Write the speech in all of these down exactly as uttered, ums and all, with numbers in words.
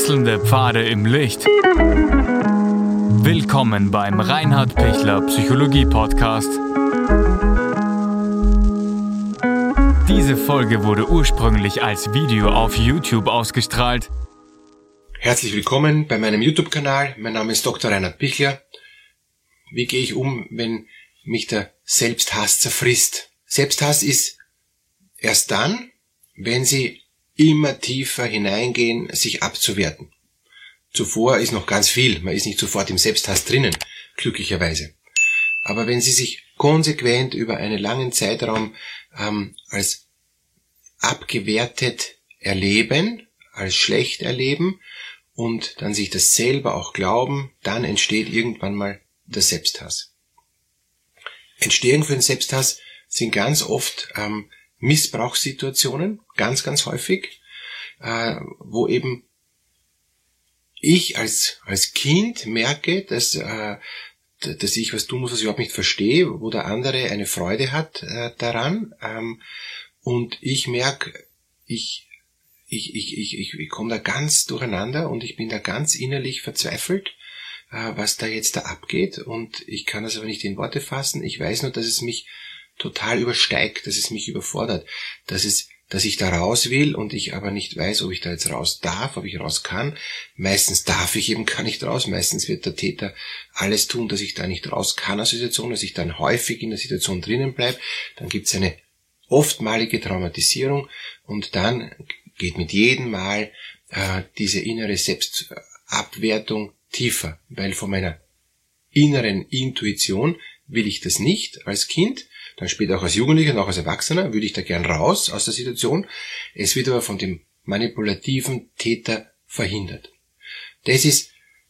Wechselnde Pfade im Licht. Willkommen beim Reinhard Pichler Psychologie Podcast. Diese Folge wurde ursprünglich als Video auf YouTube ausgestrahlt. Herzlich willkommen bei meinem YouTube-Kanal. Mein Name ist Doktor Reinhard Pichler. Wie gehe ich um, wenn mich der Selbsthass zerfrisst? Selbsthass ist erst dann, wenn Sie immer tiefer hineingehen, sich abzuwerten. Zuvor ist noch ganz viel, man ist nicht sofort im Selbsthass drinnen, glücklicherweise. Aber wenn Sie sich konsequent über einen langen Zeitraum ähm, als abgewertet erleben, als schlecht erleben und dann sich das selber auch glauben, dann entsteht irgendwann mal der Selbsthass. Entstehung für den Selbsthass sind ganz oft ähm, Missbrauchssituationen, ganz, ganz häufig, äh, wo eben ich als als Kind merke, dass äh, dass ich was tun muss, was ich überhaupt nicht verstehe, wo der andere eine Freude hat äh, daran, ähm, und ich merke, ich ich ich ich ich, ich komme da ganz durcheinander und ich bin da ganz innerlich verzweifelt, äh, was da jetzt da abgeht, und ich kann das aber nicht in Worte fassen. Ich weiß nur, dass es mich total übersteigt, dass es mich überfordert, dass es, dass ich da raus will und ich aber nicht weiß, ob ich da jetzt raus darf, ob ich raus kann. Meistens darf ich eben gar nicht raus, meistens wird der Täter alles tun, dass ich da nicht raus kann aus der Situation, dass ich dann häufig in der Situation drinnen bleibe. Dann gibt es eine oftmalige Traumatisierung und dann geht mit jedem Mal äh, diese innere Selbstabwertung tiefer, weil von meiner inneren Intuition will ich das nicht als Kind. Dann später auch als Jugendlicher und auch als Erwachsener würde ich da gern raus aus der Situation. Es wird aber von dem manipulativen Täter verhindert. Das ist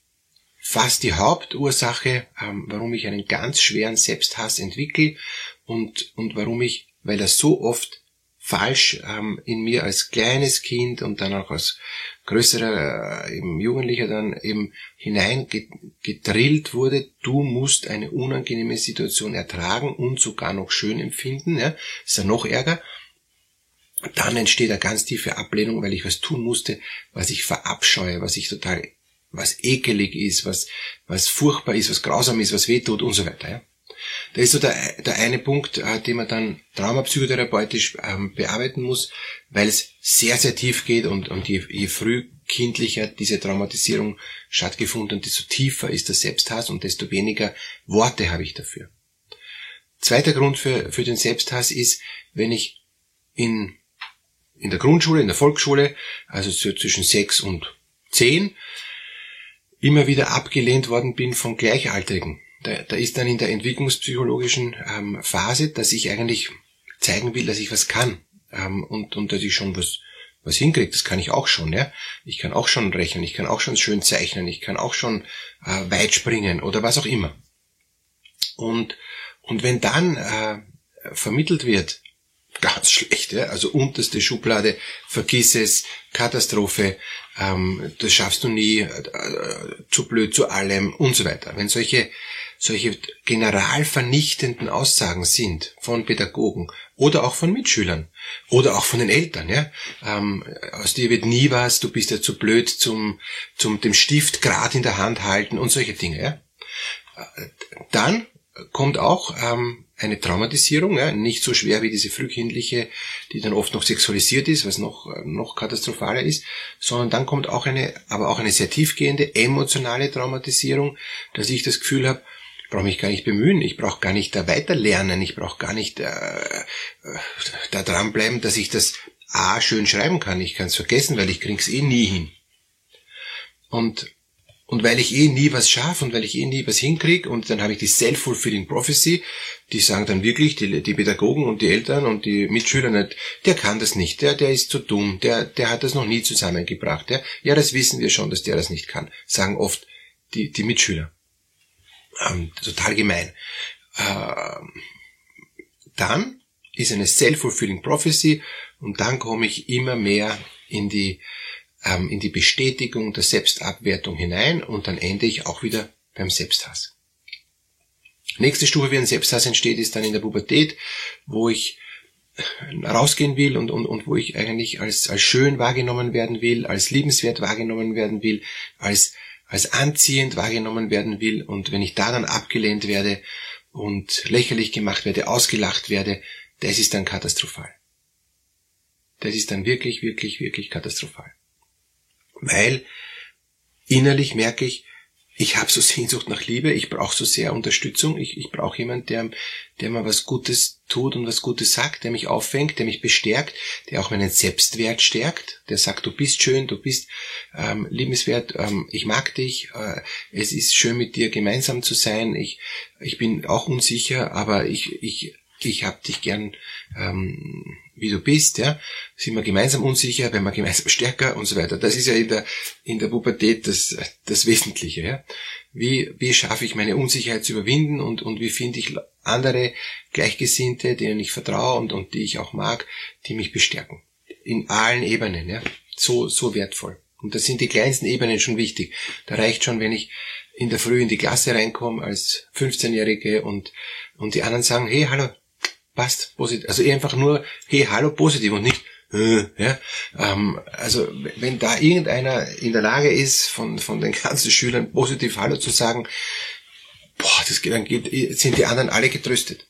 fast die Hauptursache, ähm, warum ich einen ganz schweren Selbsthass entwickle und, und warum ich, weil das so oft falsch ähm, in mir als kleines Kind und dann auch als größerer äh, eben Jugendlicher dann eben hineingedrillt wurde, du musst eine unangenehme Situation ertragen und sogar noch schön empfinden, ja, ist ja noch ärger. Dann entsteht eine ganz tiefe Ablehnung, weil ich was tun musste, was ich verabscheue, was ich total, was ekelig ist, was was furchtbar ist, was grausam ist, was wehtut und so weiter, ja. Das ist so der, der eine Punkt, äh, den man dann traumapsychotherapeutisch ähm, bearbeiten muss, weil es sehr, sehr tief geht und, und je, je frühkindlicher diese Traumatisierung stattgefunden und desto tiefer ist der Selbsthass und desto weniger Worte habe ich dafür. Zweiter Grund für, für den Selbsthass ist, wenn ich in, in der Grundschule, in der Volksschule, also so zwischen sechs und zehn, immer wieder abgelehnt worden bin von Gleichaltrigen. Da, da ist dann in der entwicklungspsychologischen ähm, Phase, dass ich eigentlich zeigen will, dass ich was kann, ähm, und, und dass ich schon was was hinkriege. Das kann ich auch schon, ja. Ich kann auch schon rechnen, ich kann auch schon schön zeichnen, ich kann auch schon äh, weit springen oder was auch immer. Und und wenn dann äh, vermittelt wird, ganz schlecht, ja, also unterste Schublade, vergiss es, Katastrophe, ähm, das schaffst du nie, äh, zu blöd zu allem und so weiter. Wenn solche solche generalvernichtenden Aussagen sind von Pädagogen oder auch von Mitschülern oder auch von den Eltern, ja, ähm, aus dir wird nie was, du bist ja zu blöd zum zum dem Stift gerade in der Hand halten und solche Dinge, ja, dann kommt auch ähm, eine Traumatisierung, ja, nicht so schwer wie diese frühkindliche, die dann oft noch sexualisiert ist, was noch noch katastrophaler ist, sondern dann kommt auch eine, aber auch eine sehr tiefgehende emotionale Traumatisierung, dass ich das Gefühl habe, ich brauche mich gar nicht bemühen, ich brauche gar nicht da weiter lernen, ich brauche gar nicht äh, da dranbleiben, dass ich das A schön schreiben kann, ich kann es vergessen, weil ich krieg's eh nie hin. Und Und weil ich eh nie was schaffe und weil ich eh nie was hinkriege, und dann habe ich die Self-Fulfilling Prophecy, die sagen dann wirklich, die, die Pädagogen und die Eltern und die Mitschüler nicht, der kann das nicht, der, der ist zu dumm, der, der hat das noch nie zusammengebracht. Der, ja, das wissen wir schon, dass der das nicht kann, sagen oft die, die Mitschüler. Ähm, total gemein. Ähm, dann ist eine Self-Fulfilling Prophecy und dann komme ich immer mehr in die in die Bestätigung der Selbstabwertung hinein und dann ende ich auch wieder beim Selbsthass. Nächste Stufe, wie ein Selbsthass entsteht, ist dann in der Pubertät, wo ich rausgehen will und, und, und wo ich eigentlich als, als schön wahrgenommen werden will, als liebenswert wahrgenommen werden will, als, als anziehend wahrgenommen werden will. Und wenn ich da dann abgelehnt werde und lächerlich gemacht werde, ausgelacht werde, das ist dann katastrophal. Das ist dann wirklich, wirklich, wirklich katastrophal. Weil innerlich merke ich, ich habe so Sehnsucht nach Liebe, ich brauche so sehr Unterstützung, ich, ich brauche jemanden, der, der mir was Gutes tut und was Gutes sagt, der mich auffängt, der mich bestärkt, der auch meinen Selbstwert stärkt, der sagt, du bist schön, du bist ähm, liebenswert, ähm, ich mag dich, äh, es ist schön mit dir gemeinsam zu sein, ich, ich bin auch unsicher, aber ich, ich, ich hab dich gern, ähm, wie du bist, ja, sind wir gemeinsam unsicher, werden wir gemeinsam stärker und so weiter. Das ist ja in der, in der Pubertät das, das Wesentliche, ja. Wie, wie schaffe ich meine Unsicherheit zu überwinden und, und wie finde ich andere Gleichgesinnte, denen ich vertraue und, und die ich auch mag, die mich bestärken. In allen Ebenen, ja. So, so wertvoll. Und da sind die kleinsten Ebenen schon wichtig. Da reicht schon, wenn ich in der Früh in die Klasse reinkomme als fünfzehnjährige und, und die anderen sagen, hey, hallo, passt, positiv. Also einfach nur, hey, hallo, positiv und nicht, äh, ja. Ähm, also wenn da irgendeiner in der Lage ist, von von den ganzen Schülern positiv Hallo zu sagen, boah, das geht, dann geht, sind die anderen alle getröstet.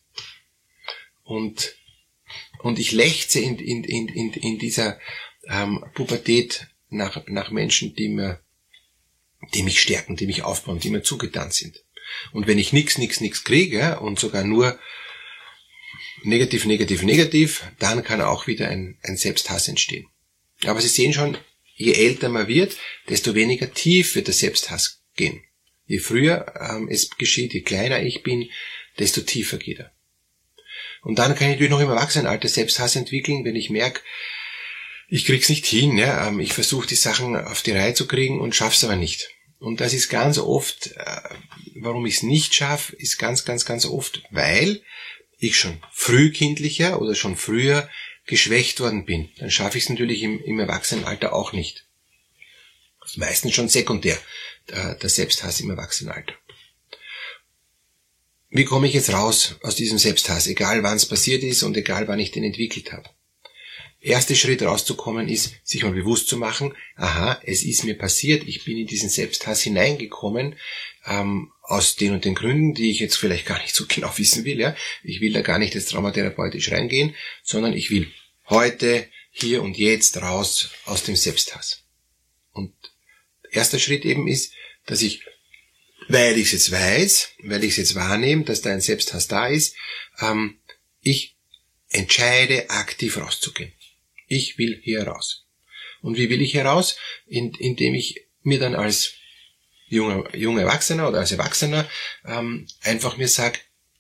Und und ich lechze in in in in, in dieser ähm, Pubertät nach nach Menschen, die mir, die mich stärken, die mich aufbauen, die mir zugetan sind. Und wenn ich nix, nix, nix kriege und sogar nur negativ, negativ, negativ, dann kann auch wieder ein, ein Selbsthass entstehen. Aber Sie sehen schon, je älter man wird, desto weniger tief wird der Selbsthass gehen. Je früher ähm, es geschieht, je kleiner ich bin, desto tiefer geht er. Und dann kann ich natürlich noch im Erwachsenenalter Selbsthass entwickeln, wenn ich merke, ich krieg's nicht hin, ja, ähm, ich versuche die Sachen auf die Reihe zu kriegen und schaff's aber nicht. Und das ist ganz oft, äh, warum ich es nicht schaffe, ist ganz, ganz, ganz oft, weil ich schon frühkindlicher oder schon früher geschwächt worden bin. Dann schaffe ich es natürlich im, im Erwachsenenalter auch nicht. Das ist meistens schon sekundär, der, der Selbsthass im Erwachsenenalter. Wie komme ich jetzt raus aus diesem Selbsthass, egal wann es passiert ist und egal wann ich den entwickelt habe? Erster Schritt rauszukommen ist, sich mal bewusst zu machen, aha, es ist mir passiert, ich bin in diesen Selbsthass hineingekommen, ähm, aus den und den Gründen, die ich jetzt vielleicht gar nicht so genau wissen will, ja. Ich will da gar nicht jetzt traumatherapeutisch reingehen, sondern ich will heute, hier und jetzt raus aus dem Selbsthass. Und erster Schritt eben ist, dass ich, weil ich es jetzt weiß, weil ich es jetzt wahrnehme, dass da ein Selbsthass da ist, ähm, ich entscheide, aktiv rauszugehen. Ich will hier raus. Und wie will ich hier raus? In, indem ich mir dann als junger, junger Erwachsener oder als Erwachsener ähm, einfach mir sage,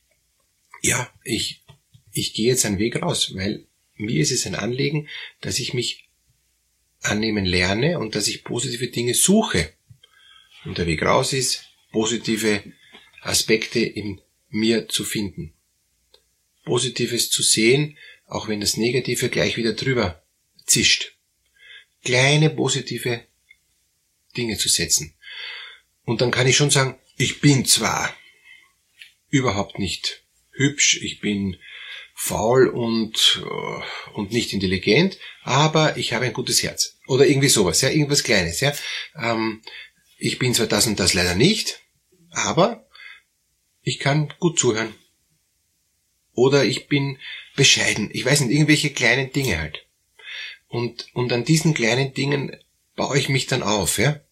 ja, ich, ich gehe jetzt einen Weg raus, weil mir ist es ein Anliegen, dass ich mich annehmen lerne und dass ich positive Dinge suche. Und der Weg raus ist, positive Aspekte in mir zu finden. Positives zu sehen, auch wenn das Negative gleich wieder drüber zischt. Kleine positive Dinge zu setzen. Und dann kann ich schon sagen, ich bin zwar überhaupt nicht hübsch, ich bin faul und, und nicht intelligent, aber ich habe ein gutes Herz. Oder irgendwie sowas, ja, irgendwas Kleines, ja. Ähm, ich bin zwar das und das leider nicht, aber ich kann gut zuhören. Oder ich bin bescheiden. Ich weiß nicht, irgendwelche kleinen Dinge halt. Und, und an diesen kleinen Dingen baue ich mich dann auf, ja.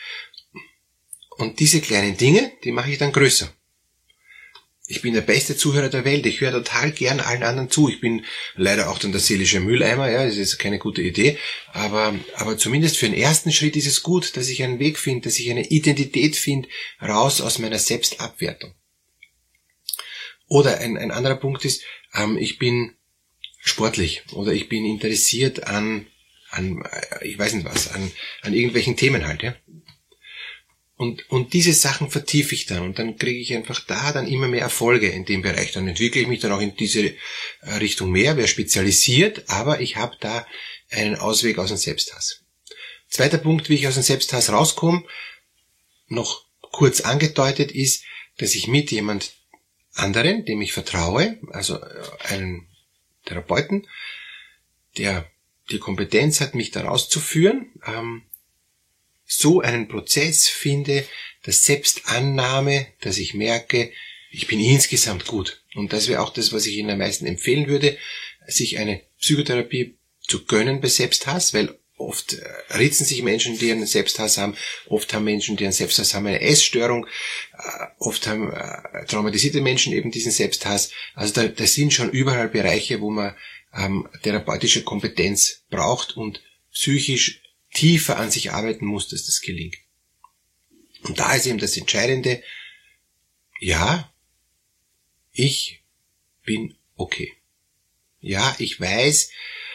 Und diese kleinen Dinge, die mache ich dann größer. Ich bin der beste Zuhörer der Welt. Ich höre total gern allen anderen zu. Ich bin leider auch dann der seelische Mülleimer, ja, das ist keine gute Idee. Aber, aber zumindest für den ersten Schritt ist es gut, dass ich einen Weg finde, dass ich eine Identität finde, raus aus meiner Selbstabwertung. Oder ein, ein anderer Punkt ist, ähm, ich bin sportlich oder ich bin interessiert an, an, ich weiß nicht was, an, an irgendwelchen Themen halt, ja. Und, und diese Sachen vertiefe ich dann und dann kriege ich einfach da dann immer mehr Erfolge in dem Bereich. Dann entwickle ich mich dann auch in diese Richtung mehr, wäre spezialisiert, aber ich habe da einen Ausweg aus dem Selbsthass. Zweiter Punkt, wie ich aus dem Selbsthass rauskomme, noch kurz angedeutet ist, dass ich mit jemand anderen, dem ich vertraue, also einen Therapeuten, der die Kompetenz hat, mich daraus zu führen, ähm, so einen Prozess finde, der Selbstannahme, dass ich merke, ich bin insgesamt gut. Und das wäre auch das, was ich Ihnen am meisten empfehlen würde, sich eine Psychotherapie zu gönnen bei Selbsthass, weil oft äh, ritzen sich Menschen, die einen Selbsthass haben, oft haben Menschen, die einen Selbsthass haben, eine Essstörung, äh, oft haben äh, traumatisierte Menschen eben diesen Selbsthass. Also da, da sind schon überall Bereiche, wo man ähm, therapeutische Kompetenz braucht und psychisch tiefer an sich arbeiten muss, dass das gelingt. Und da ist eben das Entscheidende, ja, ich bin okay. Ja, ich weiß,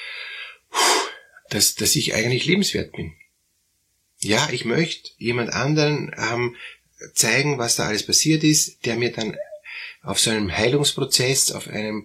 dass, dass ich eigentlich lebenswert bin. Ja, ich möchte jemand anderen ähm, zeigen, was da alles passiert ist, der mir dann auf so einem Heilungsprozess, auf einem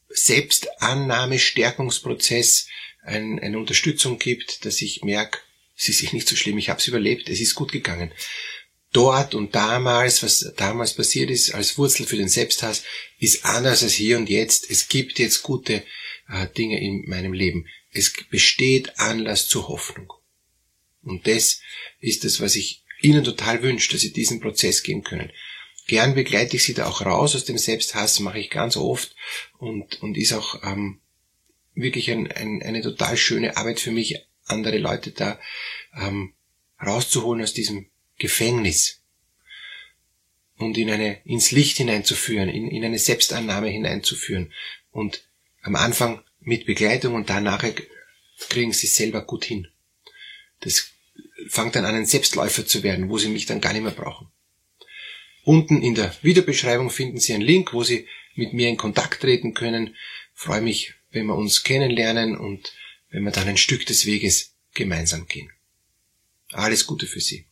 Selbstannahme-Stärkungsprozess ein, eine Unterstützung gibt, dass ich merke, es ist nicht so schlimm, ich habe es überlebt, es ist gut gegangen. Dort und damals, was damals passiert ist, als Wurzel für den Selbsthass, ist anders als hier und jetzt. Es gibt jetzt gute äh, Dinge in meinem Leben. Es besteht Anlass zur Hoffnung. Und das ist das, was ich Ihnen total wünsche, dass Sie diesen Prozess gehen können. Gern begleite ich Sie da auch raus aus dem Selbsthass, mache ich ganz oft und, und ist auch ähm, wirklich ein, ein, eine total schöne Arbeit für mich, andere Leute da ähm, rauszuholen aus diesem Gefängnis und in eine, ins Licht hineinzuführen, in, in eine Selbstannahme hineinzuführen und am Anfang mit Begleitung und danach kriegen sie es selber gut hin. Das fängt dann an, ein Selbstläufer zu werden, wo sie mich dann gar nicht mehr brauchen. Unten in der Videobeschreibung finden Sie einen Link, wo Sie mit mir in Kontakt treten können. Ich freue mich, wenn wir uns kennenlernen und wenn wir dann ein Stück des Weges gemeinsam gehen. Alles Gute für Sie.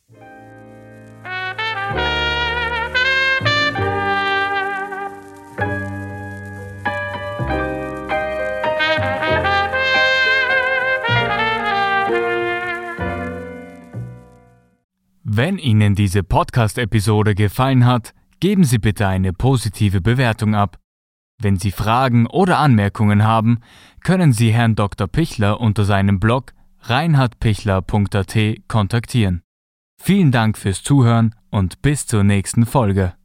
Wenn Ihnen diese Podcast-Episode gefallen hat, geben Sie bitte eine positive Bewertung ab. Wenn Sie Fragen oder Anmerkungen haben, können Sie Herrn Doktor Pichler unter seinem Blog reinhard pichler punkt a t kontaktieren. Vielen Dank fürs Zuhören und bis zur nächsten Folge.